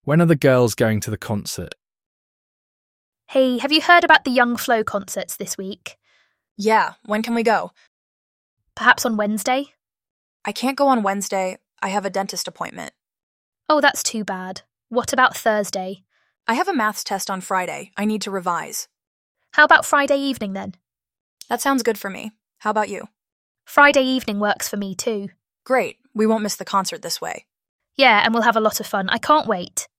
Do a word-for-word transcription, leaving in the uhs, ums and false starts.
When are the girls going to the concert? Hey, have you heard about the Young Flow concerts this week? Yeah, when can we go? Perhaps on Wednesday? I can't go on Wednesday. I have a dentist appointment. Oh, that's too bad. What about Thursday? I have a maths test on Friday. I need to revise. How about Friday evening then? That sounds good for me. How about you? Friday evening works for me too. Great. We won't miss the concert this way. Yeah, and we'll have a lot of fun. I can't wait.